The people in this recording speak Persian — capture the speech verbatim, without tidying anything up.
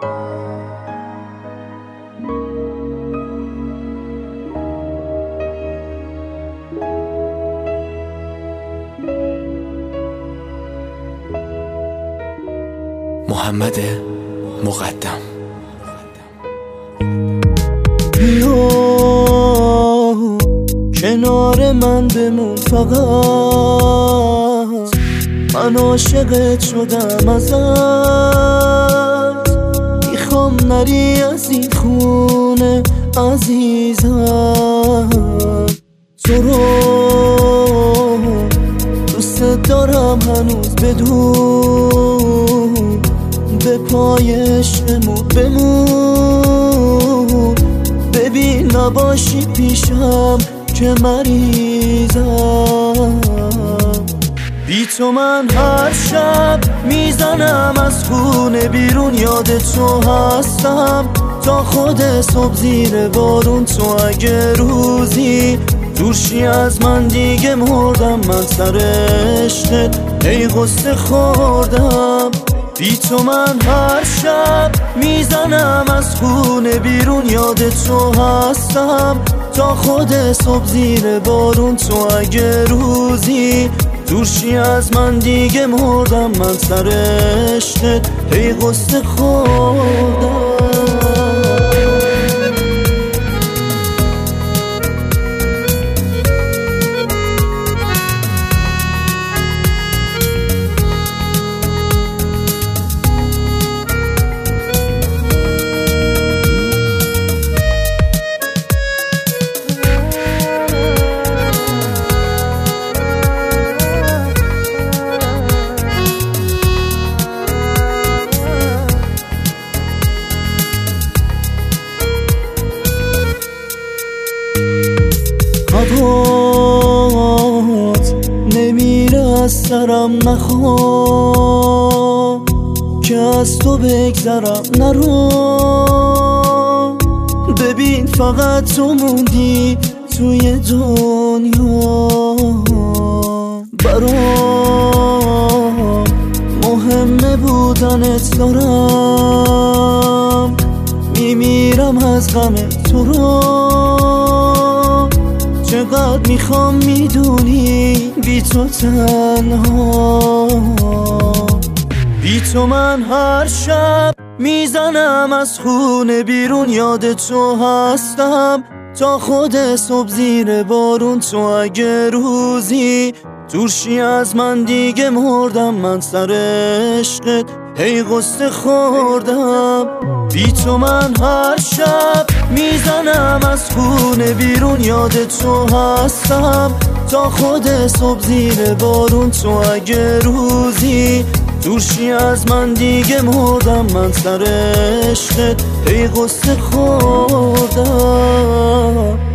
محمد مقدم. بیا کنار من بمون فقط، من عاشقت شدم ازت، میخوام نری از این خونه عزیزم. تو رو دوست دارم هنوز، بدون به پای عشقمون بمون. ببین نباشی پیشم که مریضم، بی تو من هر شب میزنم از خونه بیرون، یاد تو هستم تا خود صبح زیر بارون. تو اگه روزی دورشی از من دیگه مردم، من سر عشقت ای غصه خوردم. بی تو من هر شب میزنم از خونه بیرون، یاد تو هستم تا خود صبح زیر بارون. تو اگه روزی دورشی از من دیگه مردم، من سر عشقت ای غصه خوردم. هوات نمیره از سرم، نخوام که از تو بگذرم، نرو. ببین فقط تو موندی توی دنیا، برام مهمه بودنت، دارم میمیرم از غم تو رو. چقدر میخوام میدونی بی تو تنها، بی تو من هر شب میزنم از خونه بیرون، یاد تو هستم تا خود صبح زیر بارون. تو اگه روزی دورشی از من دیگه مردم، من سر عشقت ای غصه خوردم. بی تو من هر شب میزنم از خونه بیرون، یاد تو هستم تا خود صبح زیر بارون. تو اگه روزی دورشی از من دیگه مردم، من سر عشقت ای غصه خوردم.